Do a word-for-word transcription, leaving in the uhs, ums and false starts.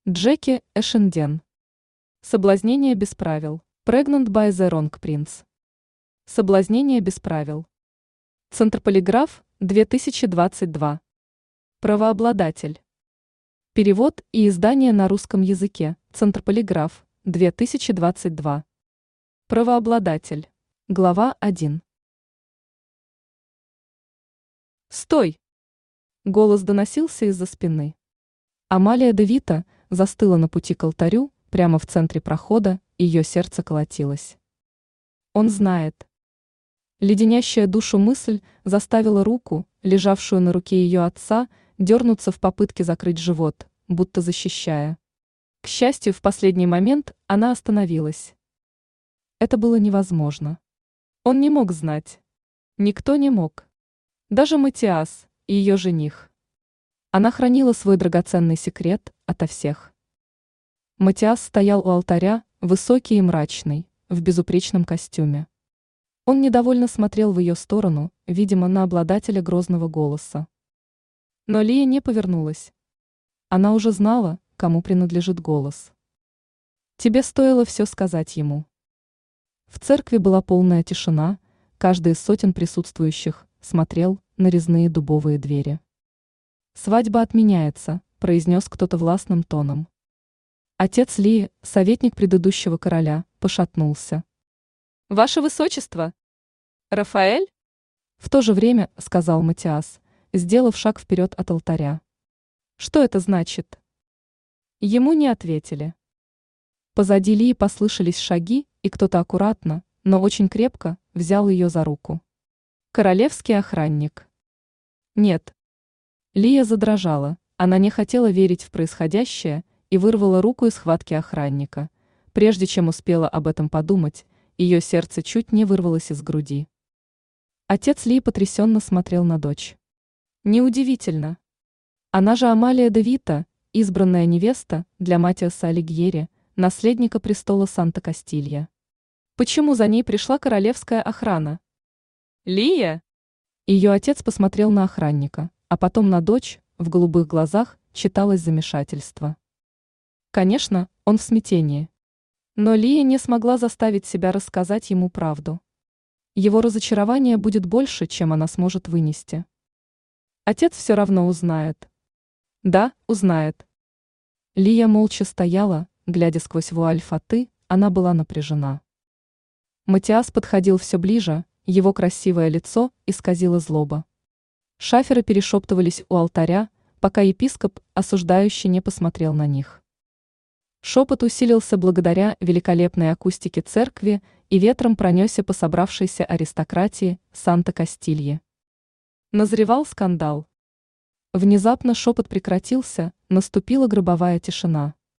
Джеки Эшенден. Соблазнение без правил. Pregnant by the wrong prince. Соблазнение без правил. Центр-полиграф, две тысячи двадцать два. Правообладатель. Перевод и издание на русском языке. Центр-полиграф, две тысячи двадцать два. Правообладатель. Глава один. «Стой!» Голос доносился из-за спины. Амалия де Вита застыла на пути к алтарю, прямо в центре прохода, ее сердце колотилось. Он знает. Леденящая душу мысль заставила руку, лежавшую на руке ее отца, дернуться в попытке закрыть живот, будто защищая. К счастью, в последний момент она остановилась. Это было невозможно. Он не мог знать. Никто не мог. Даже Матиас, ее жених. Она хранила свой драгоценный секрет ото всех. Матиас стоял у алтаря, высокий и мрачный, в безупречном костюме. Он недовольно смотрел в ее сторону, видимо, на обладателя грозного голоса. Но Лия не повернулась. Она уже знала, кому принадлежит голос. Тебе стоило все сказать ему. В церкви была полная тишина, каждый из сотен присутствующих смотрел на резные дубовые двери. «Свадьба отменяется», – произнес кто-то властным тоном. Отец Лии, советник предыдущего короля, пошатнулся. «Ваше высочество! Рафаэль?» В то же время сказал Матиас, сделав шаг вперед от алтаря. «Что это значит?» Ему не ответили. Позади Лии послышались шаги, и кто-то аккуратно, но очень крепко взял ее за руку. Королевский охранник. Нет. Лия задрожала, она не хотела верить в происходящее и вырвала руку из схватки охранника. Прежде чем успела об этом подумать, ее сердце чуть не вырвалось из груди. Отец Лии потрясенно смотрел на дочь. Неудивительно. Она же Амалия де Вита, избранная невеста для Матиаса Алигьери, наследника престола Санта-Кастилья. Почему за ней пришла королевская охрана? Лия? Ее отец посмотрел на охранника, а потом на дочь, в голубых глазах читалось замешательство. Конечно, он в смятении. Но Лия не смогла заставить себя рассказать ему правду. Его разочарование будет больше, чем она сможет вынести. Отец все равно узнает. Да, узнает. Лия молча стояла, глядя сквозь вуаль фаты, она была напряжена. Матиас подходил все ближе, его красивое лицо исказило злоба. Шаферы перешептывались у алтаря, пока епископ осуждающий не посмотрел на них. Шепот усилился благодаря великолепной акустике церкви и ветром пронесся по собравшейся аристократии Санта-Кастилье. Назревал скандал. Внезапно шепот прекратился, наступила гробовая тишина.